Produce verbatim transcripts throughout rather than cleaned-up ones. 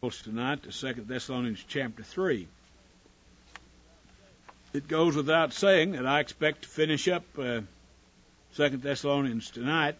Tonight to Second Thessalonians chapter three. It goes without saying that I expect to finish up uh, Second Thessalonians tonight.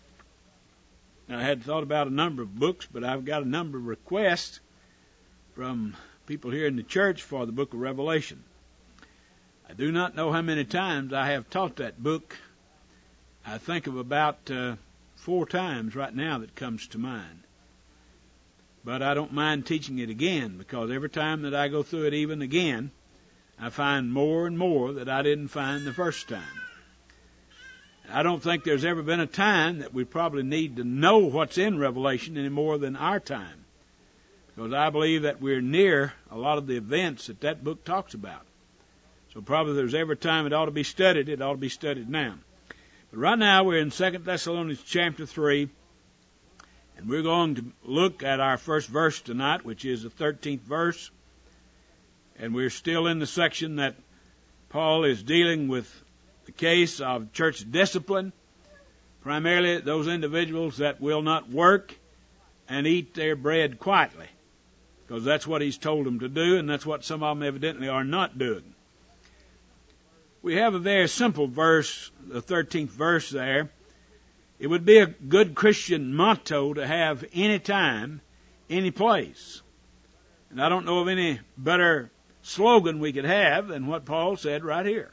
I had thought about a number of books, but I've got a number of requests from people here in the church for the book of Revelation. I do not know how many times I have taught that book. I think of about uh, four times right now that comes to mind. But I don't mind teaching it again, because every time that I go through it even again, I find more and more that I didn't find the first time. I don't think there's ever been a time that we probably need to know what's in Revelation any more than our time, because I believe that we're near a lot of the events that that book talks about. So probably if there's ever a time it ought to be studied, it ought to be studied now. But right now we're in Second Thessalonians chapter three. And we're going to look at our first verse tonight, which is the thirteenth verse. And we're still in the section that Paul is dealing with the case of church discipline, primarily those individuals that will not work and eat their bread quietly, because that's what he's told them to do, and that's what some of them evidently are not doing. We have a very simple verse, the thirteenth verse there. It would be a good Christian motto to have any time, any place. And I don't know of any better slogan we could have than what Paul said right here.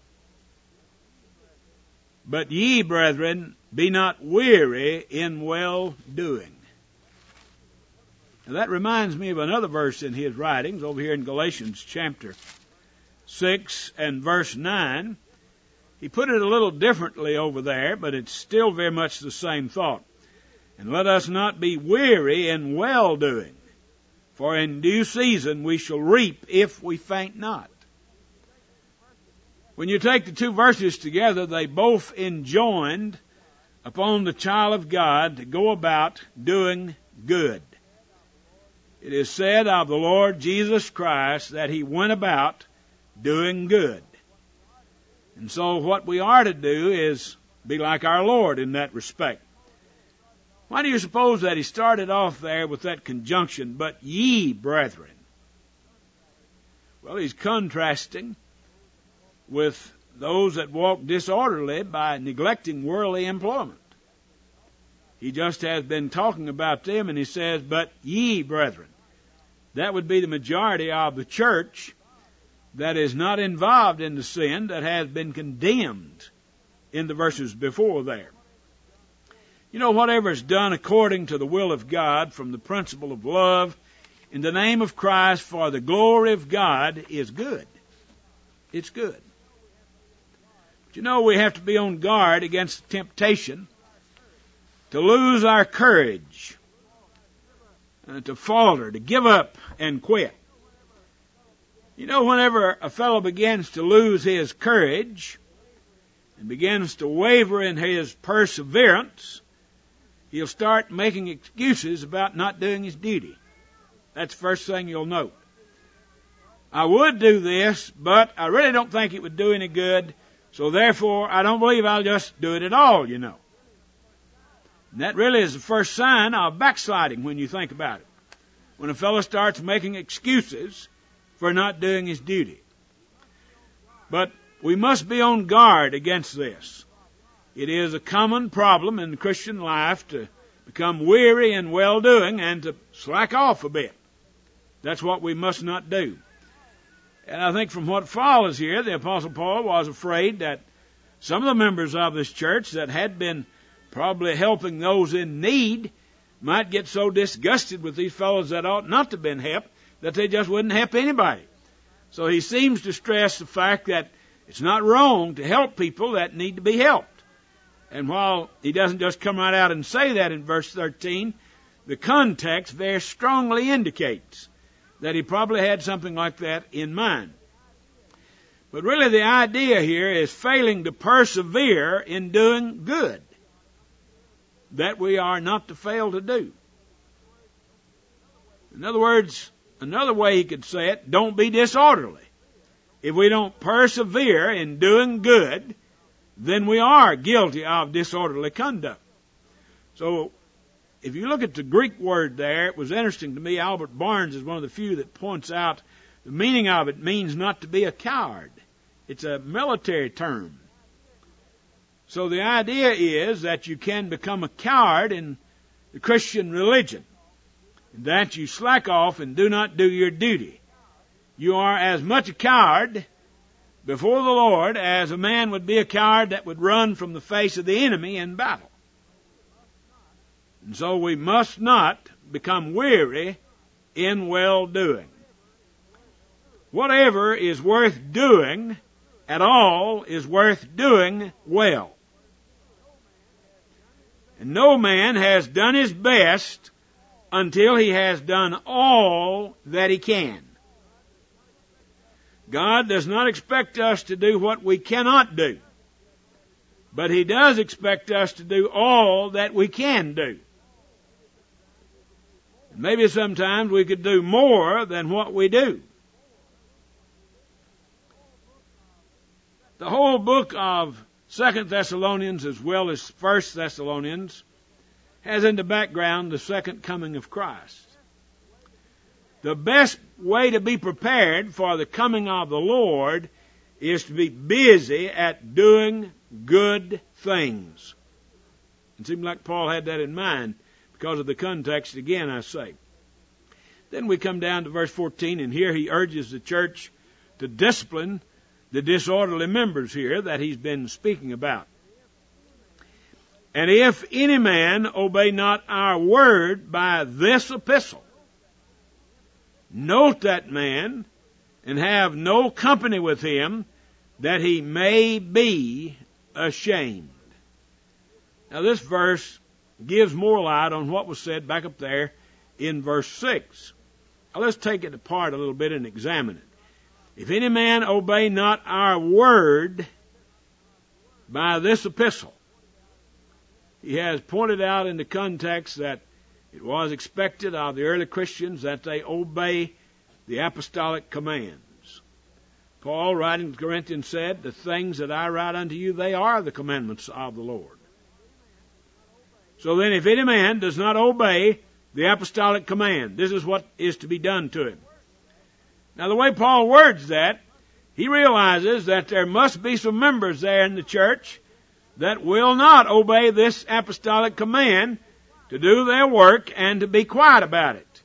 But ye, brethren, be not weary in well-doing. Now that reminds me of another verse in his writings over here in Galatians chapter six and verse nine. He put it a little differently over there, but it's still very much the same thought. And let us not be weary in well-doing, for in due season we shall reap if we faint not. When you take the two verses together, they both enjoined upon the child of God to go about doing good. It is said of the Lord Jesus Christ that he went about doing good. And so what we are to do is be like our Lord in that respect. Why do you suppose that he started off there with that conjunction, but ye, brethren? Well, he's contrasting with those that walk disorderly by neglecting worldly employment. He just has been talking about them, and he says, but ye, brethren. That would be the majority of the church that is not involved in the sin that has been condemned in the verses before there. You know, whatever is done according to the will of God from the principle of love in the name of Christ for the glory of God is good. It's good. But you know, we have to be on guard against the temptation to lose our courage, uh, to falter, to give up and quit. You know, whenever a fellow begins to lose his courage and begins to waver in his perseverance, he'll start making excuses about not doing his duty. That's the first thing you'll note. I would do this, but I really don't think it would do any good, so therefore I don't believe I'll just do it at all, you know. And that really is the first sign of backsliding when you think about it. When a fellow starts making excuses for not doing his duty. But we must be on guard against this. It is a common problem in the Christian life to become weary in well-doing and to slack off a bit. That's what we must not do. And I think from what follows here, the Apostle Paul was afraid that some of the members of this church that had been probably helping those in need might get so disgusted with these fellows that ought not to have been helped that they just wouldn't help anybody. So he seems to stress the fact that it's not wrong to help people that need to be helped. And while he doesn't just come right out and say that in verse thirteen, the context very strongly indicates that he probably had something like that in mind. But really the idea here is failing to persevere in doing good, that we are not to fail to do. In other words, another way he could say it, don't be disorderly. If we don't persevere in doing good, then we are guilty of disorderly conduct. So if you look at the Greek word there, it was interesting to me. Albert Barnes is one of the few that points out the meaning of it means not to be a coward. It's a military term. So the idea is that you can become a coward in the Christian religion, that you slack off and do not do your duty. You are as much a coward before the Lord as a man would be a coward that would run from the face of the enemy in battle. And so we must not become weary in well-doing. Whatever is worth doing at all is worth doing well. And no man has done his best until he has done all that he can. God does not expect us to do what we cannot do, but He does expect us to do all that we can do. Maybe sometimes we could do more than what we do. The whole book of Second Thessalonians as well as First Thessalonians has in the background the second coming of Christ. The best way to be prepared for the coming of the Lord is to be busy at doing good things. It seemed like Paul had that in mind because of the context, again, I say. Then we come down to verse fourteen, and here he urges the church to discipline the disorderly members here that he's been speaking about. And if any man obey not our word by this epistle, note that man, and have no company with him, that he may be ashamed. Now this verse gives more light on what was said back up there in verse six. Now let's take it apart a little bit and examine it. If any man obey not our word by this epistle, he has pointed out in the context that it was expected of the early Christians that they obey the apostolic commands. Paul, writing to Corinthians, said, the things that I write unto you, they are the commandments of the Lord. So then if any man does not obey the apostolic command, this is what is to be done to him. Now the way Paul words that, he realizes that there must be some members there in the church that will not obey this apostolic command to do their work and to be quiet about it.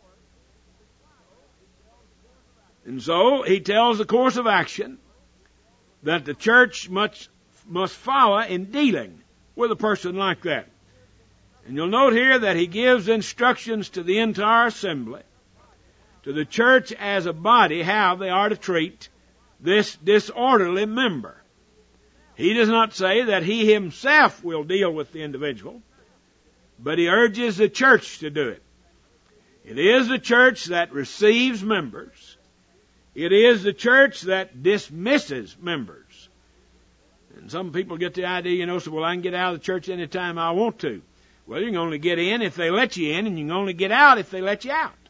And so he tells the course of action that the church must, must follow in dealing with a person like that. And you'll note here that he gives instructions to the entire assembly, to the church as a body, how they are to treat this disorderly member. He does not say that he himself will deal with the individual, but he urges the church to do it. It is the church that receives members. It is the church that dismisses members. And some people get the idea, you know, so, well, I can get out of the church any time I want to. Well, you can only get in if they let you in, and you can only get out if they let you out.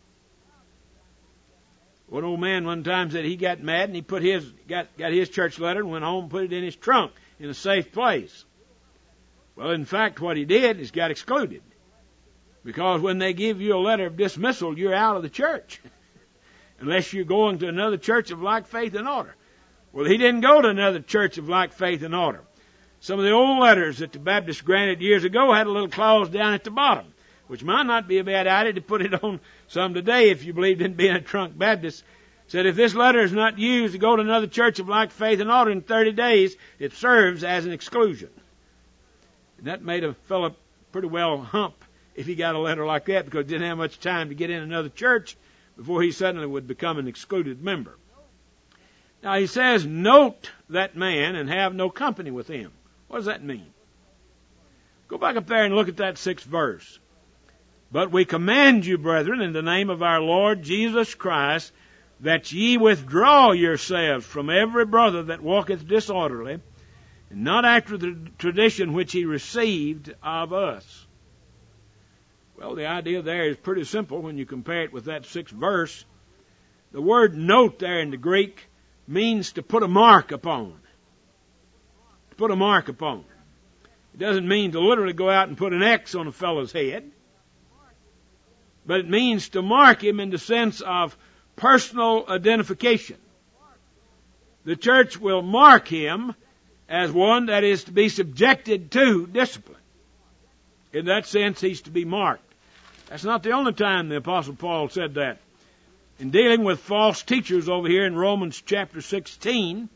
One old man one time said he got mad and he put his got, got his church letter and went home and put it in his trunk in a safe place. Well, in fact, what he did is got excluded. Because when they give you a letter of dismissal, you're out of the church. Unless you're going to another church of like faith and order. Well, he didn't go to another church of like faith and order. Some of the old letters that the Baptists granted years ago had a little clause down at the bottom, which might not be a bad idea to put it on some today if you believed in being a trunk Baptist. Said if this letter is not used to go to another church of like faith and order in thirty days, it serves as an exclusion. And that made a fellow pretty well hump if he got a letter like that, because he didn't have much time to get in another church before he suddenly would become an excluded member. Now he says, note that man and have no company with him. What does that mean? Go back up there and look at that sixth verse. But we command you, brethren, in the name of our Lord Jesus Christ, that ye withdraw yourselves from every brother that walketh disorderly, and not after the tradition which he received of us. Well, the idea there is pretty simple when you compare it with that sixth verse. The word note there in the Greek means to put a mark upon. To put a mark upon. It doesn't mean to literally go out and put an X on a fellow's head. but it means to mark him in the sense of personal identification. The church will mark him as one that is to be subjected to discipline. In that sense, he's to be marked. That's not the only time the Apostle Paul said that. In dealing with false teachers over here in Romans chapter sixteen,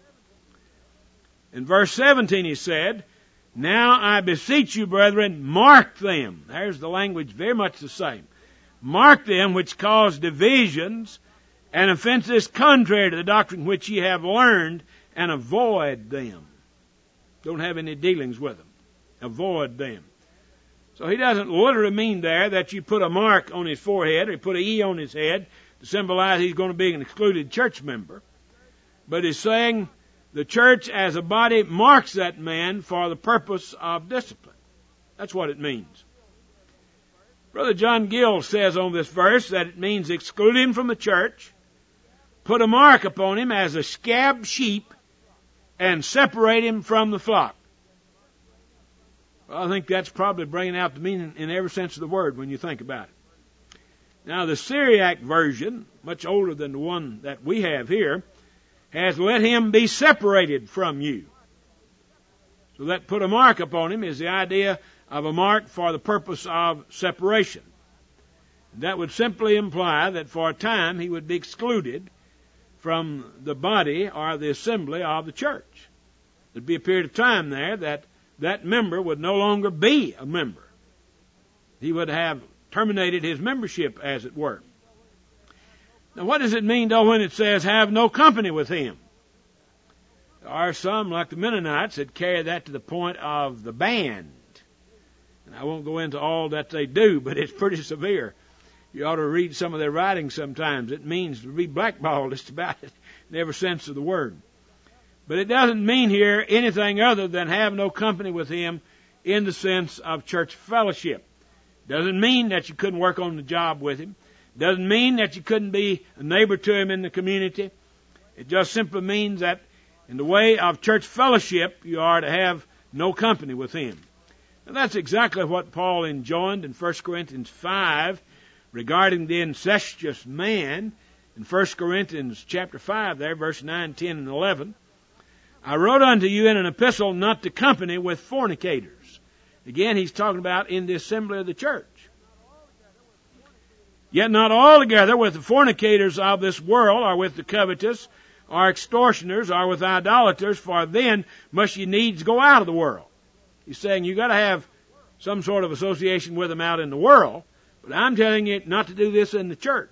in verse seventeen he said, "Now I beseech you, brethren, mark them." There's the language very much the same. "Mark them which cause divisions and offenses contrary to the doctrine which ye have learned, and avoid them." Don't have any dealings with them. Avoid them. So he doesn't literally mean there that you put a mark on his forehead or you put an E on his head to symbolize he's going to be an excluded church member. But he's saying the church as a body marks that man for the purpose of discipline. That's what it means. Brother John Gill says on this verse that it means exclude him from the church, put a mark upon him as a scab sheep, and separate him from the flock. Well, I think that's probably bringing out the meaning in every sense of the word when you think about it. Now, the Syriac version, much older than the one that we have here, has let him be separated from you. So that put a mark upon him is the idea of a mark for the purpose of separation. That would simply imply that for a time he would be excluded from the body or the assembly of the church. There'd be a period of time there that that member would no longer be a member. He would have terminated his membership, as it were. Now, what does it mean, though, when it says, have no company with him? There are some, like the Mennonites, that carry that to the point of the band. And I won't go into all that they do, but it's pretty severe. You ought to read some of their writings sometimes. It means to be blackballed, just about it, in every sense of the word. But it doesn't mean here anything other than have no company with him in the sense of church fellowship. Doesn't mean that you couldn't work on the job with him. Doesn't mean that you couldn't be a neighbor to him in the community. It just simply means that in the way of church fellowship, you are to have no company with him. And that's exactly what Paul enjoined in First Corinthians five regarding the incestuous man. In First Corinthians chapter five there, verse nine, ten, and eleven. I wrote unto you in an epistle not to company with fornicators. Again, he's talking about in the assembly of the church. Yet not altogether with the fornicators of this world, or with the covetous, or extortioners, or with idolaters, for then must ye needs go out of the world. He's saying you've got to have some sort of association with them out in the world, but I'm telling you not to do this in the church.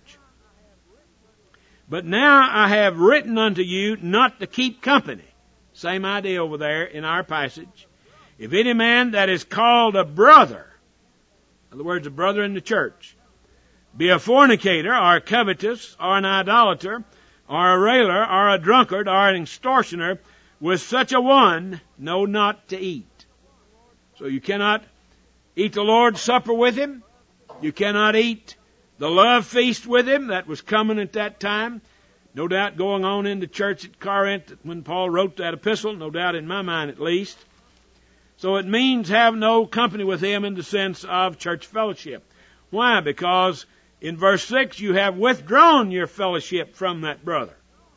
But now I have written unto you not to keep company. Same idea over there in our passage. If any man that is called a brother, in other words, a brother in the church, be a fornicator, or covetous, or an idolater, or a railer, or a drunkard, or an extortioner, with such a one, know not to eat. So you cannot eat the Lord's Supper with him. You cannot eat the love feast with him that was coming at that time. No doubt going on in the church at Corinth when Paul wrote that epistle, no doubt in my mind at least. So it means have no company with him in the sense of church fellowship. Why? Because in verse six you have withdrawn your fellowship from that brother.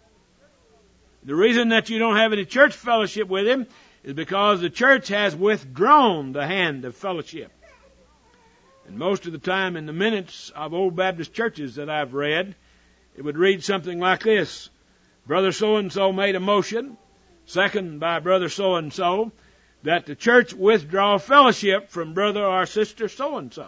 The reason that you don't have any church fellowship with him is because the church has withdrawn the hand of fellowship. And most of the time in the minutes of old Baptist churches that I've read, it would read something like this. Brother so-and-so made a motion, second by brother so-and-so, that the church withdraw fellowship from brother or sister so-and-so.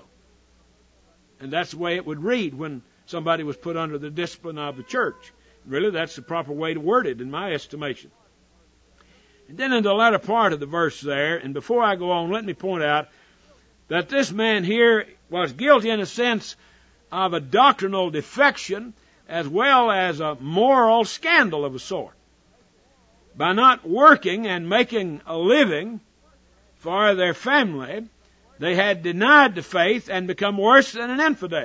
And that's the way it would read when somebody was put under the discipline of the church. Really, that's the proper way to word it in my estimation. And then in the latter part of the verse there, and before I go on, let me point out that this man here was guilty in a sense of a doctrinal defection as well as a moral scandal of a sort. By not working and making a living for their family, they had denied the faith and become worse than an infidel.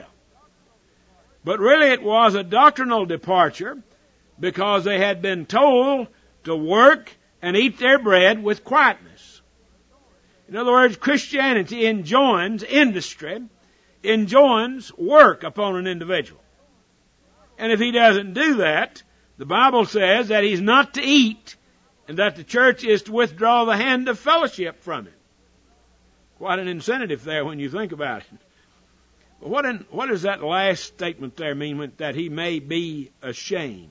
But really it was a doctrinal departure because they had been told to work and eat their bread with quietness. In other words, Christianity enjoins industry, enjoins work upon an individual. And if he doesn't do that, the Bible says that he's not to eat and that the church is to withdraw the hand of fellowship from him. Quite an incentive there when you think about it. But what, in, what does that last statement there mean, that he may be ashamed?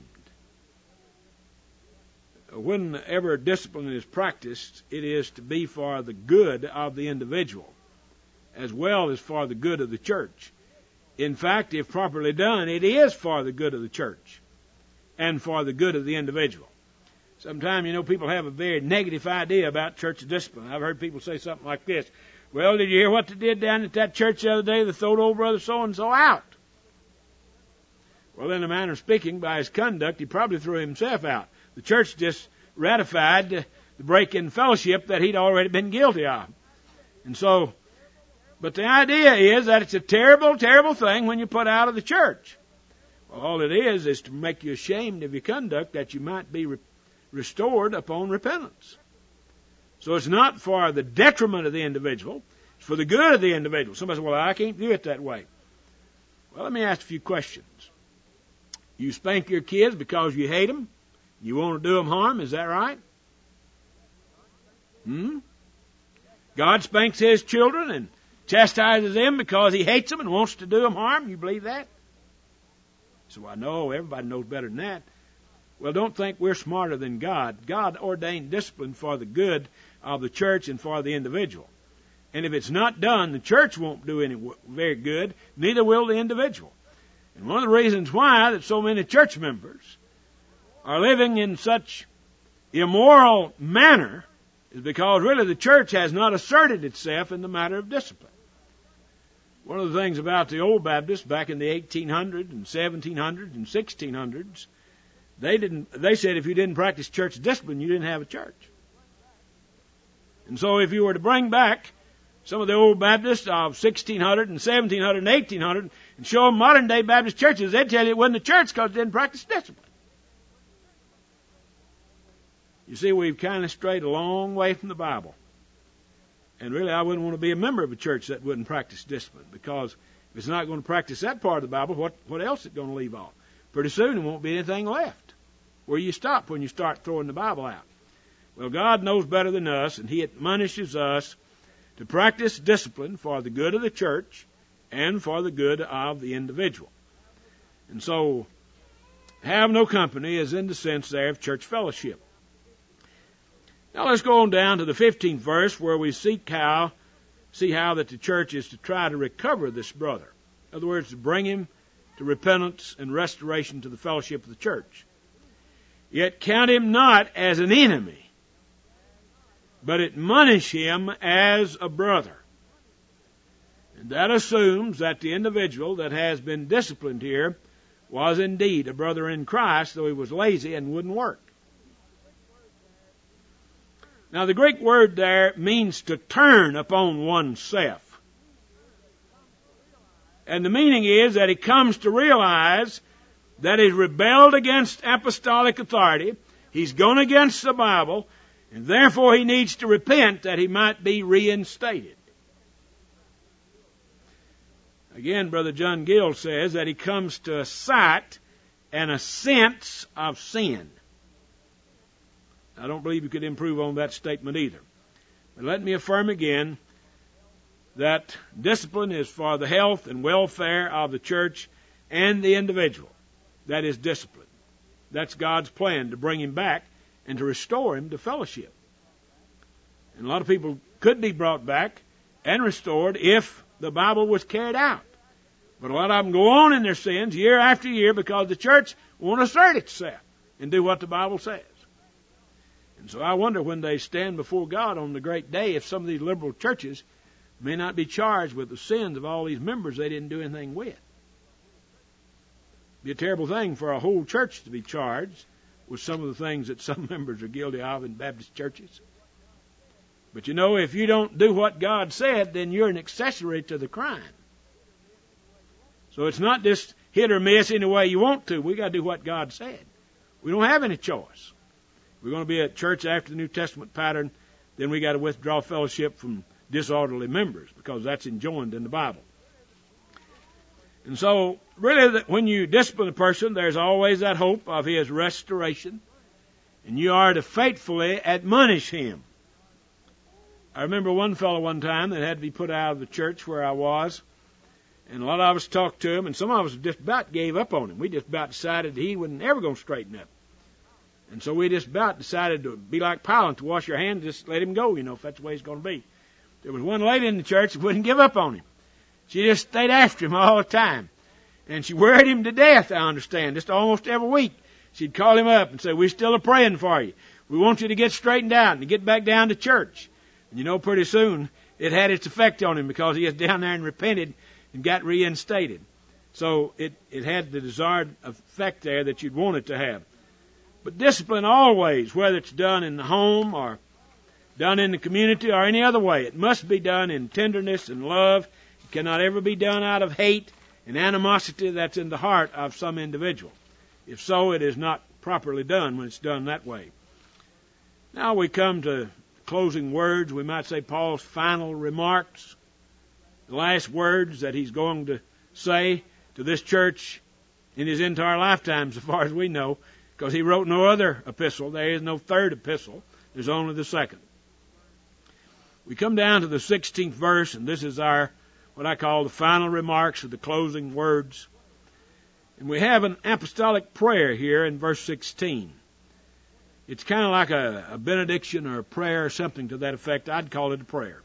Whenever discipline is practiced, it is to be for the good of the individual as well as for the good of the church. In fact, if properly done, it is for the good of the church and for the good of the individual. Sometimes, you know, people have a very negative idea about church discipline. I've heard people say something like this. Well, did you hear what they did down at that church the other day? They threw old brother so-and-so out. Well, in a manner of speaking, by his conduct, he probably threw himself out. The church just ratified the break in fellowship that he'd already been guilty of. And so, but the idea is that it's a terrible, terrible thing when you put out of the church. Well, all it is is to make you ashamed of your conduct, that you might be re- restored upon repentance. So it's not for the detriment of the individual. It's for the good of the individual. Somebody says, well, I can't do it that way. Well, let me ask a few questions. You spank your kids because you hate them? You want to do them harm? Is that right? Hmm? God spanks His children and chastises them because He hates them and wants to do them harm? You believe that? So I know everybody knows better than that. Well, don't think we're smarter than God. God ordained discipline for the good of the church and for the individual. And if it's not done, the church won't do any very good, neither will the individual. And one of the reasons why that so many church members are living in such immoral manner is because really the church has not asserted itself in the matter of discipline. One of the things about the old Baptists back in the eighteen hundreds and seventeen hundreds and sixteen hundreds, they didn't. They said if you didn't practice church discipline, you didn't have a church. And so if you were to bring back some of the old Baptists of sixteen hundred and seventeen hundred and eighteen hundred and show them modern day Baptist churches, they'd tell you it wasn't a church because it didn't practice discipline. You see, we've kind of strayed a long way from the Bible. And really, I wouldn't want to be a member of a church that wouldn't practice discipline, because if it's not going to practice that part of the Bible, what, what else is it going to leave off? Pretty soon there won't be anything left. Where you stop when you start throwing the Bible out? Well, God knows better than us, and He admonishes us to practice discipline for the good of the church and for the good of the individual. And so, have no company is in the sense there of church fellowship. Now let's go on down to the fifteenth verse, where we seek how, see how that the church is to try to recover this brother. In other words, to bring him to repentance and restoration to the fellowship of the church. Yet count him not as an enemy, but admonish him as a brother. And that assumes that the individual that has been disciplined here was indeed a brother in Christ, though he was lazy and wouldn't work. Now, the Greek word there means to turn upon oneself. And the meaning is that he comes to realize that he's rebelled against apostolic authority, he's gone against the Bible, and therefore he needs to repent that he might be reinstated. Again, Brother John Gill says that he comes to a sight and a sense of sin. I don't believe you could improve on that statement either. But let me affirm again that discipline is for the health and welfare of the church and the individual. That is discipline. That's God's plan, to bring him back and to restore him to fellowship. And a lot of people could be brought back and restored if the Bible was carried out. But a lot of them go on in their sins year after year because the church won't assert itself and do what the Bible says. And so I wonder when they stand before God on the great day if some of these liberal churches may not be charged with the sins of all these members they didn't do anything with. It'd be a terrible thing for a whole church to be charged with some of the things that some members are guilty of in Baptist churches. But you know, if you don't do what God said, then you're an accessory to the crime. So it's not just hit or miss any way you want to. We've got to do what God said. We don't have any choice. We're going to be at church after the New Testament pattern, then we got to withdraw fellowship from disorderly members, because that's enjoined in the Bible. And so, really, when you discipline a person, there's always that hope of his restoration, and you are to faithfully admonish him. I remember one fellow one time that had to be put out of the church where I was, and a lot of us talked to him, and some of us just about gave up on him. We just about decided he wasn't ever going to straighten up. And so we just about decided to be like Pilate, to wash your hands, just let him go, you know, if that's the way he's going to be. There was one lady in the church that wouldn't give up on him. She just stayed after him all the time. And she worried him to death, I understand, just almost every week. She'd call him up and say, we still are praying for you. We want you to get straightened out and to get back down to church. And you know, pretty soon it had its effect on him, because he was down there and repented and got reinstated. So it, it had the desired effect there that you'd want it to have. But discipline always, whether it's done in the home or done in the community or any other way, it must be done in tenderness and love. It cannot ever be done out of hate and animosity that's in the heart of some individual. If so, it is not properly done when it's done that way. Now we come to closing words. We might say Paul's final remarks, the last words that he's going to say to this church in his entire lifetime, so far as we know, because he wrote no other epistle. There is no third epistle. There's only the second. We come down to the sixteenth verse, and this is our, what I call the final remarks, or the closing words. And we have an apostolic prayer here in verse sixteen. It's kind of like a, a benediction or a prayer or something to that effect. I'd call it a prayer.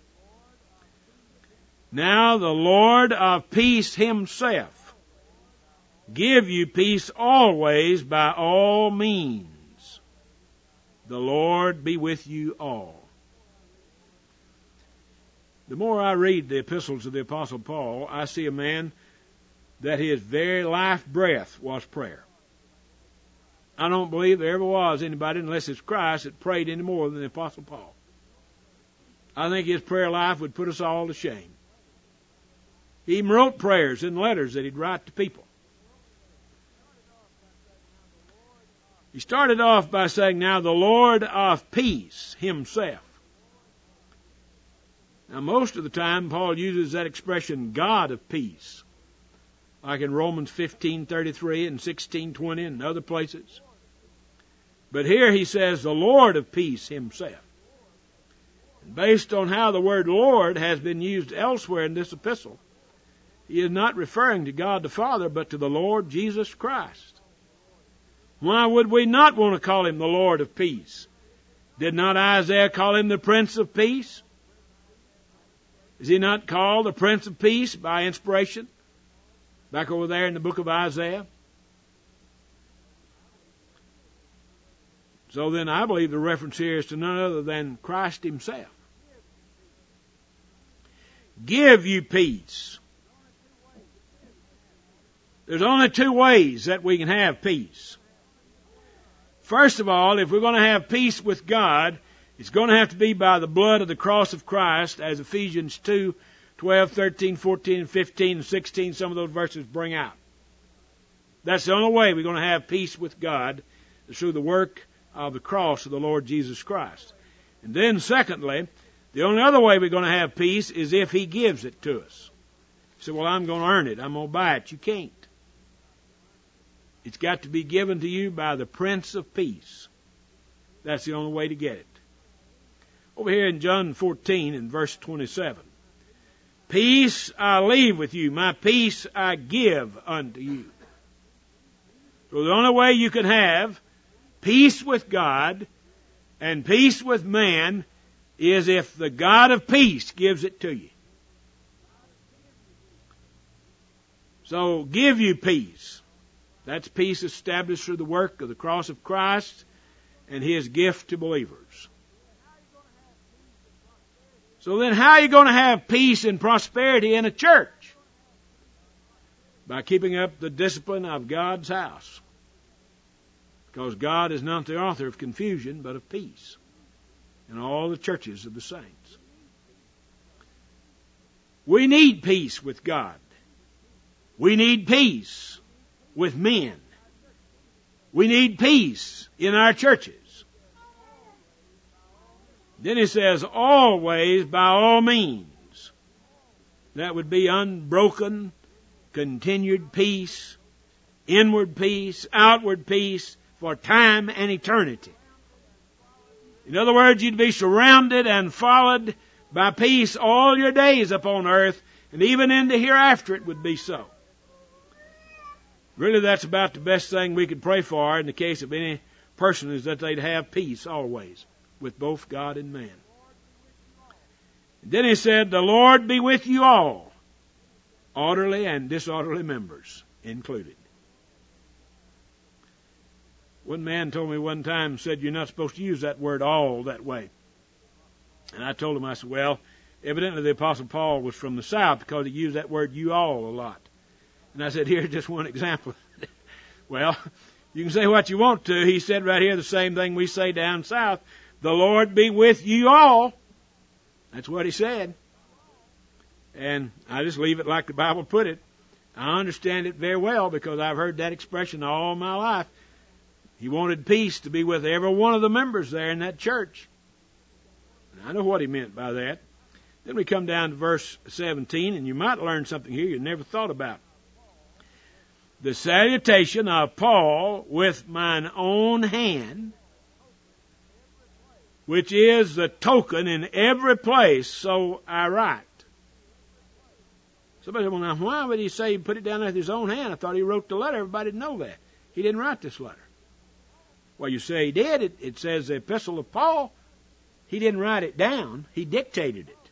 Now the Lord of peace himself give you peace always by all means. The Lord be with you all. The more I read the epistles of the Apostle Paul, I see a man that his very life breath was prayer. I don't believe there ever was anybody, unless it's Christ, that prayed any more than the Apostle Paul. I think his prayer life would put us all to shame. He even wrote prayers in letters that he'd write to people. He started off by saying, now the Lord of peace himself. Now most of the time Paul uses that expression, God of peace, like in Romans fifteen thirty-three and sixteen twenty and other places. But here he says the Lord of peace himself. And based on how the word Lord has been used elsewhere in this epistle, he is not referring to God the Father, but to the Lord Jesus Christ. Why would we not want to call him the Lord of peace? Did not Isaiah call him the Prince of Peace? Is he not called the Prince of Peace by inspiration? Back over there in the book of Isaiah. So then I believe the reference here is to none other than Christ himself. Give you peace. There's only two ways that we can have peace. First of all, if we're going to have peace with God, it's going to have to be by the blood of the cross of Christ, as Ephesians two, twelve, thirteen, fourteen, fifteen, and sixteen, some of those verses bring out. That's the only way we're going to have peace with God, is through the work of the cross of the Lord Jesus Christ. And then secondly, the only other way we're going to have peace is if he gives it to us. You say, well, I'm going to earn it. I'm going to buy it. You can't. It's got to be given to you by the Prince of Peace. That's the only way to get it. Over here in John fourteen and verse twenty-seven. Peace I leave with you, my peace I give unto you. So the only way you can have peace with God and peace with man is if the God of peace gives it to you. So give you peace. That's peace established through the work of the cross of Christ and his gift to believers. So then how are you going to have peace and prosperity in a church? By keeping up the discipline of God's house. Because God is not the author of confusion, but of peace in all the churches of the saints. We need peace with God. We need peace with men. We need peace in our churches. Then he says, always by all means. That would be unbroken continued peace, inward peace, outward peace, for time and eternity. In other words, you'd be surrounded and followed by peace all your days upon earth, and even in the hereafter it would be so. Really, that's about the best thing we could pray for in the case of any person, is that they'd have peace always with both God and man. And then he said, the Lord be with you all, orderly and disorderly members included. One man told me one time, said, you're not supposed to use that word all that way. And I told him, I said, well, evidently the Apostle Paul was from the South, because he used that word you all a lot. And I said, here's just one example. Well, you can say what you want to. He said right here the same thing we say down south. The Lord be with you all. That's what he said. And I just leave it like the Bible put it. I understand it very well, because I've heard that expression all my life. He wanted peace to be with every one of the members there in that church. And I know what he meant by that. Then we come down to verse seventeen, and you might learn something here you never thought about. The salutation of Paul with mine own hand, which is the token in every place, so I write. Somebody said, well, now why would he say he put it down with his own hand? I thought he wrote the letter. Everybody would know that. He didn't write this letter. Well, you say he did. It, it says the Epistle of Paul. He didn't write it down. He dictated it.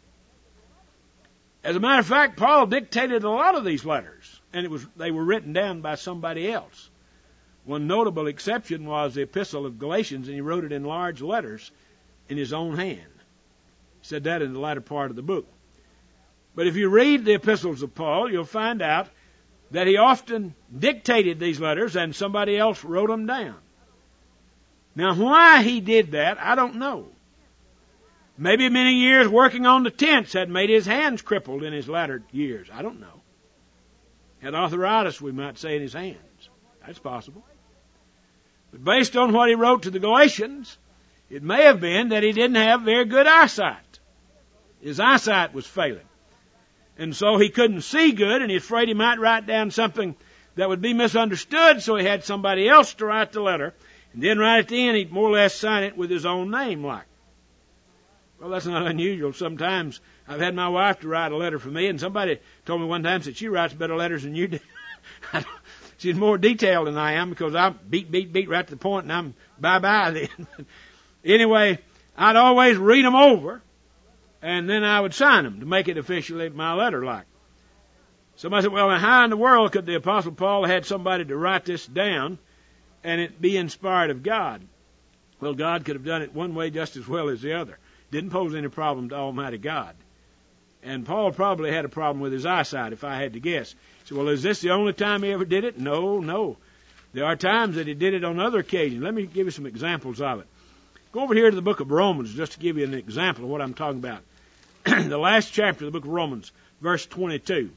As a matter of fact, Paul dictated a lot of these letters, and it was they were written down by somebody else. One notable exception was the Epistle of Galatians, and he wrote it in large letters in his own hand. He said that in the latter part of the book. But if you read the epistles of Paul, you'll find out that he often dictated these letters and somebody else wrote them down. Now, why he did that, I don't know. Maybe many years working on the tents had made his hands crippled in his latter years. I don't know. Had arthritis, we might say, in his hands. That's possible. But based on what he wrote to the Galatians, it may have been that he didn't have very good eyesight. His eyesight was failing. And so he couldn't see good, and he's afraid he might write down something that would be misunderstood, so he had somebody else to write the letter. And then right at the end, he'd more or less sign it with his own name, like. Well, that's not unusual. Sometimes I've had my wife to write a letter for me, and somebody told me one time that she writes better letters than you do. She's more detailed than I am, because I beat, beat, beat right to the point, and I'm bye-bye then. Anyway, I'd always read them over, and then I would sign them to make it officially my letter like. Somebody said, well, how in the world could the Apostle Paul have had somebody to write this down and it be inspired of God? Well, God could have done it one way just as well as the other. Didn't pose any problem to Almighty God. And Paul probably had a problem with his eyesight, if I had to guess. So, well, is this the only time he ever did it? No, no. There are times that he did it on other occasions. Let me give you some examples of it. Go over here to the book of Romans, just to give you an example of what I'm talking about. The last chapter of the book of Romans, verse twenty-two.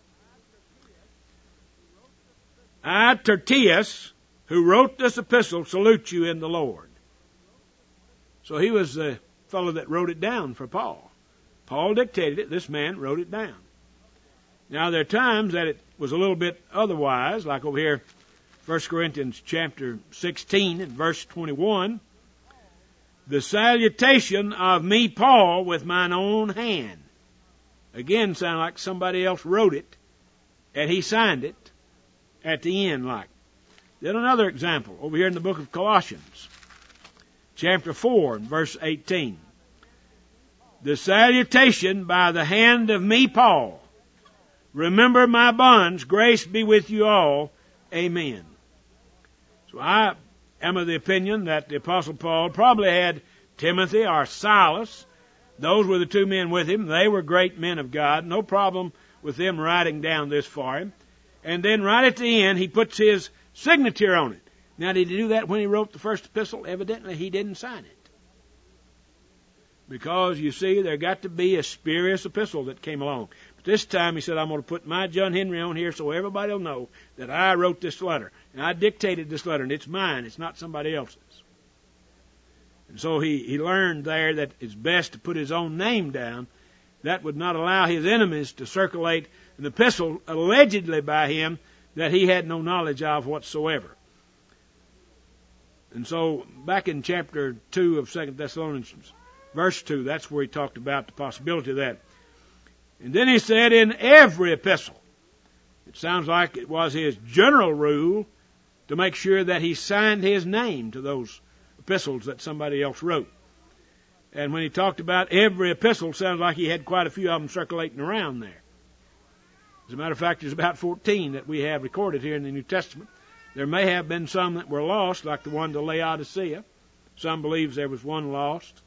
I, Tertius, who wrote this epistle, salute you in the Lord. So he was the fellow that wrote it down for Paul. Paul dictated it. This man wrote it down. Now, there are times that it was a little bit otherwise, like over here, First Corinthians chapter sixteen and verse twenty-one. The salutation of me, Paul, with mine own hand. Again, sound like somebody else wrote it, and he signed it at the end, like. Then another example, over here in the book of Colossians, chapter four and verse eighteen. The salutation by the hand of me, Paul. Remember my bonds, grace be with you all. Amen. So I am of the opinion that the Apostle Paul probably had Timothy or Silas. Those were the two men with him. They were great men of God. No problem with them writing down this for him. And then right at the end, he puts his signature on it. Now, did he do that when he wrote the first epistle? Evidently, he didn't sign it. Because, you see, there got to be a spurious epistle that came along. But this time, he said, I'm going to put my John Henry on here so everybody will know that I wrote this letter. And I dictated this letter, and it's mine. It's not somebody else's. And so he, he learned there that it's best to put his own name down. That would not allow his enemies to circulate an epistle allegedly by him that he had no knowledge of whatsoever. And so, back in chapter two of Second Thessalonians, verse two, that's where he talked about the possibility of that. And then he said, in every epistle. It sounds like it was his general rule to make sure that he signed his name to those epistles that somebody else wrote. And when he talked about every epistle, it sounds like he had quite a few of them circulating around there. As a matter of fact, there's about fourteen that we have recorded here in the New Testament. There may have been some that were lost, like the one to Laodicea. Some believes there was one lost.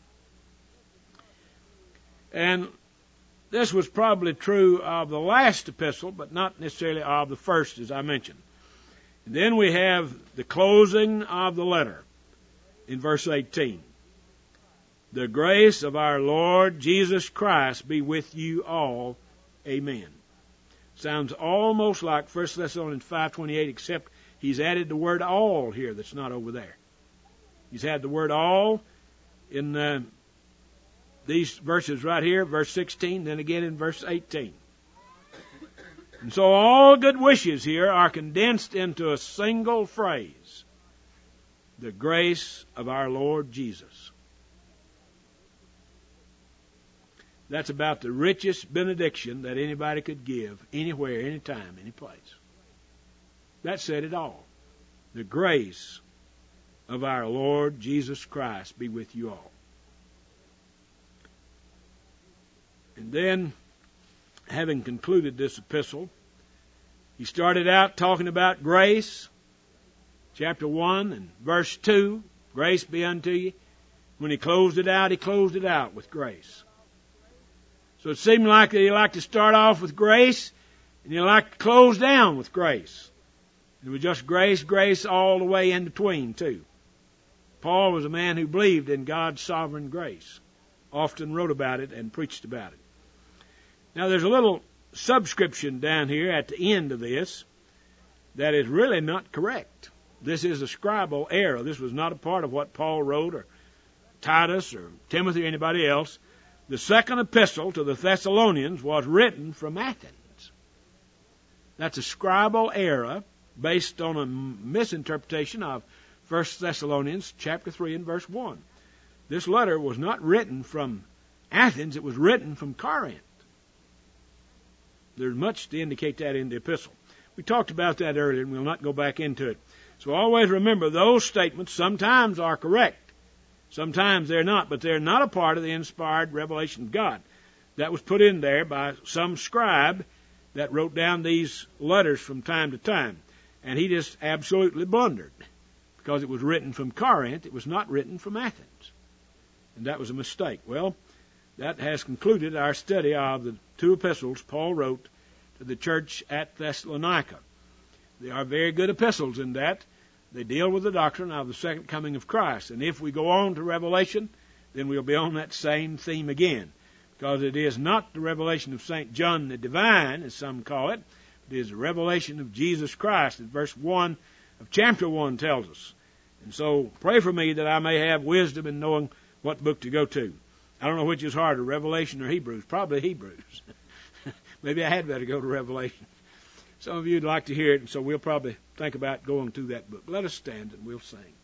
And this was probably true of the last epistle, but not necessarily of the first, as I mentioned. And then we have the closing of the letter in verse eighteen. The grace of our Lord Jesus Christ be with you all. Amen. Sounds almost like First Thessalonians five twenty-eight, except he's added the word all here that's not over there. He's had the word all in uh, these verses right here, verse sixteen, then again in verse eighteen. And so all good wishes here are condensed into a single phrase. The grace of our Lord Jesus. That's about the richest benediction that anybody could give, anywhere, anytime, any place. That said it all. The grace of our Lord Jesus Christ be with you all. And then, having concluded this epistle, he started out talking about grace, chapter one and verse two, grace be unto you. When he closed it out, he closed it out with grace. So it seemed like he liked to start off with grace, and he liked to close down with grace. It was just grace, grace all the way in between, too. Paul was a man who believed in God's sovereign grace, often wrote about it and preached about it. Now there's a little subscription down here at the end of this that is really not correct. This is a scribal error. This was not a part of what Paul wrote, or Titus, or Timothy, or anybody else. The second epistle to the Thessalonians was written from Athens. That's a scribal error based on a misinterpretation of First Thessalonians chapter three and verse one. This letter was not written from Athens, it was written from Corinth. There's much to indicate that in the epistle. We talked about that earlier, and we'll not go back into it. So always remember, those statements sometimes are correct. Sometimes they're not, but they're not a part of the inspired revelation of God. That was put in there by some scribe that wrote down these letters from time to time. And he just absolutely blundered, because it was written from Corinth. It was not written from Athens. And that was a mistake. Well, that has concluded our study of the two epistles Paul wrote to the church at Thessalonica. They are very good epistles in that they deal with the doctrine of the second coming of Christ. And if we go on to Revelation, then we'll be on that same theme again, because it is not the revelation of Saint John the Divine, as some call it. It is the revelation of Jesus Christ, as verse one of chapter one tells us. And so pray for me that I may have wisdom in knowing what book to go to. I don't know which is harder, Revelation or Hebrews. Probably Hebrews. Maybe I had better go to Revelation. Some of you would like to hear it, and so we'll probably think about going to that book. Let us stand and we'll sing.